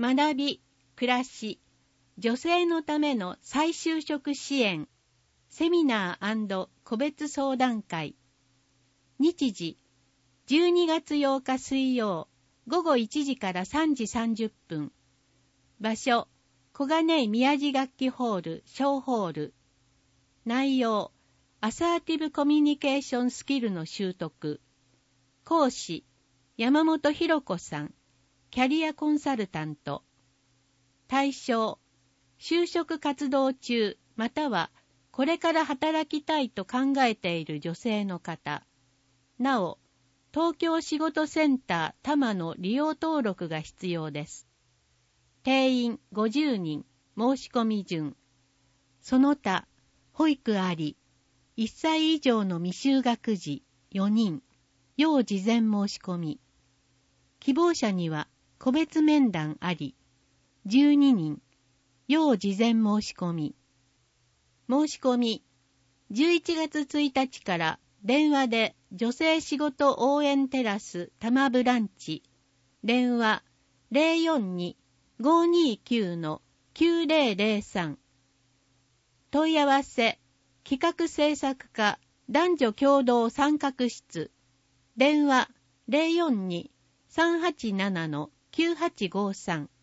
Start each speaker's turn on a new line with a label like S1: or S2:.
S1: 学び、暮らし、女性のための再就職支援、セミナー&個別相談会。日時、12月8日水曜、午後1時から3時30分。場所、小金井宮地楽器ホール、小ホール。内容、アサーティブコミュニケーションスキルの習得。講師、山本博子さん、キャリアコンサルタント。対象、就職活動中、またはこれから働きたいと考えている女性の方。なお、東京仕事センター多摩の利用登録が必要です。定員50人、申し込み順。その他、保育あり、1歳以上の未就学児4人、要事前申し込み。希望者には個別面談あり、12人、要事前申し込み。申し込み、11月1日から電話で女性仕事応援テラス多摩ブランチ、電話 042-529-9003。問い合わせ、企画制作課男女共同参画室、電話 042-387-9853。